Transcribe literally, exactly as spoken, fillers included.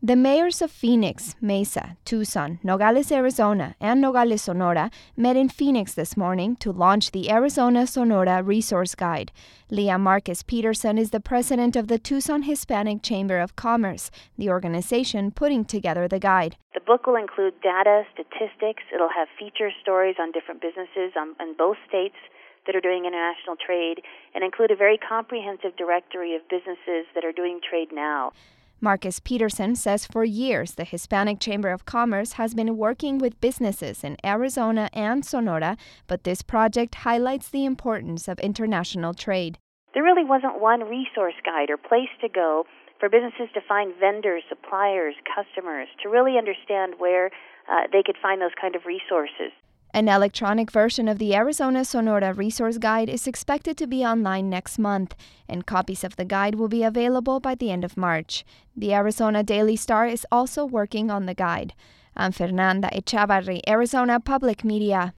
The mayors of Phoenix, Mesa, Tucson, Nogales, Arizona, and Nogales, Sonora met in Phoenix this morning to launch the Arizona-Sonora Resource Guide. Leah Marquez Peterson is the president of the Tucson Hispanic Chamber of Commerce, the organization putting together the guide. The book will include data, statistics. It'll have feature stories on different businesses um, in both states that are doing international trade, and include a very comprehensive directory of businesses that are doing trade now. Marquez Peterson says for years the Hispanic Chamber of Commerce has been working with businesses in Arizona and Sonora, but this project highlights the importance of international trade. There really wasn't one resource guide or place to go for businesses to find vendors, suppliers, customers, to really understand where uh, they could find those kind of resources. An electronic version of the Arizona-Sonora Resource Guide is expected to be online next month, and copies of the guide will be available by the end of March. The Arizona Daily Star is also working on the guide. I'm Fernanda Echavarri, Arizona Public Media.